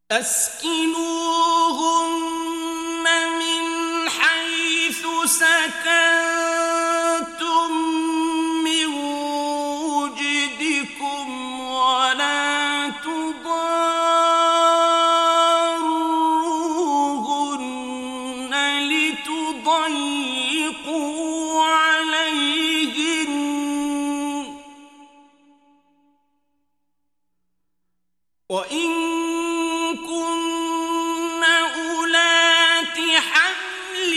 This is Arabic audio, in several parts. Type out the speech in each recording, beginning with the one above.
أسكنوهن من حيث سكنتم من وجدكم ولا تضاروهن لتضيقوا عليهن وإن كن أولات حمل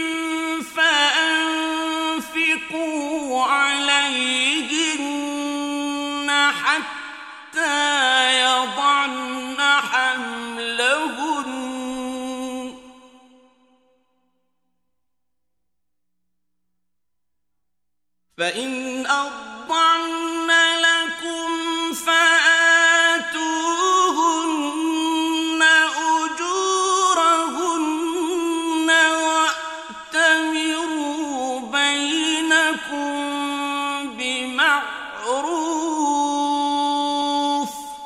فأنفقوا عليهن حتى يضعن حملهن فإن أرضعن لكم فآتوهن أجورهن وأتمروا بينكم بمعروف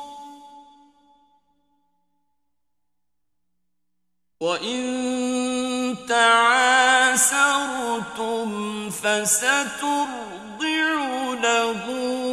وإن تعاسرتم فسترضع له